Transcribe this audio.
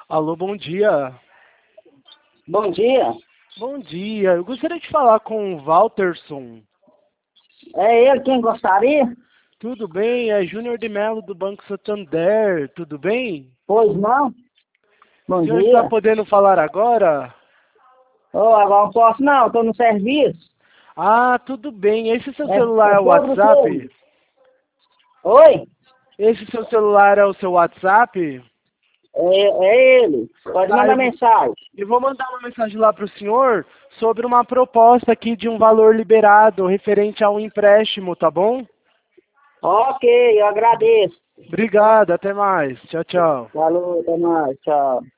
Alô, bom dia. Bom dia. Bom dia. Eu gostaria de falar com o Walterson. É ele quem gostaria? Tudo bem? É Júnior de Mello do Banco Santander. Tudo bem? Pois não? O Bom senhor está dia. podendo falar agora? Agora não posso não, estou no serviço. Ah, tudo bem. Esse seu celular É é o sobre o quê? WhatsApp? Oi? Esse seu celular é o seu WhatsApp? É ele. Pode Tá, mandar mensagem. eu vou mandar uma mensagem lá para o senhor sobre uma proposta aqui de um valor liberado referente a um empréstimo, tá bom? Ok, eu agradeço. Obrigado, até mais. Tchau, tchau. Falou, até mais, tchau.